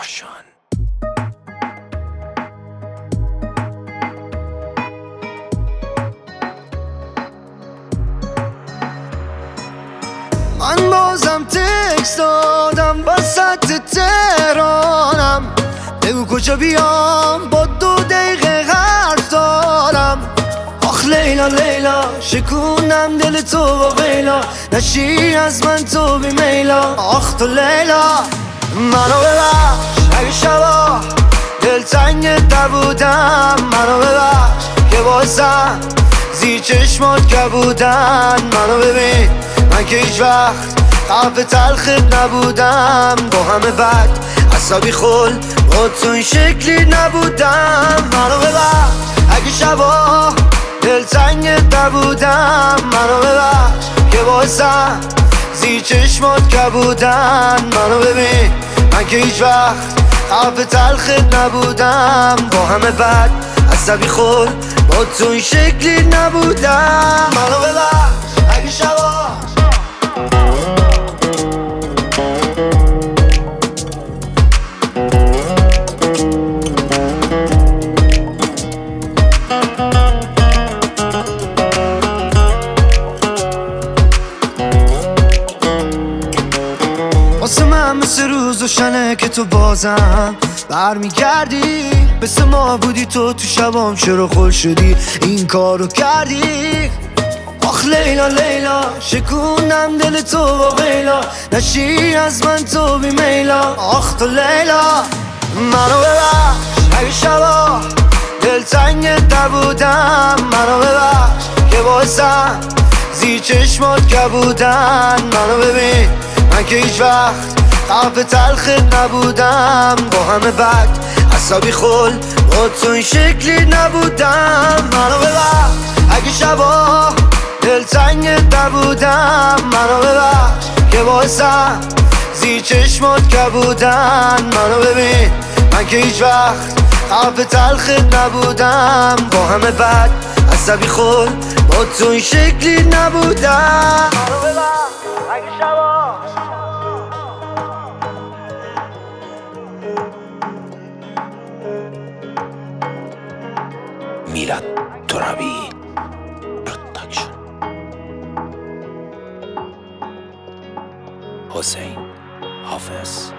کاشان. من بازم تکست دادم وسط تهرانم، بگو کجا بیام با 2 دقیقه حرف دارم. آخ لیلا لیلا شکونم دل تو با غیلا، نشی از من تو بی میلا. آخ تو لیلا منو ببخش اگه شبا دلتنگت نبودم، منو ببخش که بازم زیر چشمات که بودن. منو ببین من که هیچ وقت قلب تلخت نبودم، با همه بد عصبی خل با تو این شکلی نبودم. منو ببخش اگه شبا دلتنگت نبودم، منو ببخش که بازم زیر چشمات که بودن. منو ببین من که هیچ وقت قلب تلخت نبودم، با همه بد عصبی خل با تو این شکلی نبودم. منو ببخش اگه شبا واسه من مثل روز و شنه که تو بازم برمیگردی، مثل ما بودی تو شبام چرا خل شدی این کارو کردی. آخ لیلا لیلا شکونم دل تو با غیلا، نشی از من تو بی میلا. آخ تو لیلا منو ببخش اگه شبا دلتنگت نبودم، منو ببخش که بازم زیر چشمات که بودن. منو ببین من که هیچ وقت قلب تلخت نبودم، با همه بد عصبی خل با تو این شکلی نبودم. منو ببخش اگه شبا دلتنگت نبودم، منو ببخش که بازم زیر چشمات که بودن. منو ببین من که هیچ وقت قلب تلخت نبودم، با همه بد عصبی خل با تو این شکلی نبودم. منو ببخش اگه شبا میلاد ترابی پروداکشن. حسین حافظ.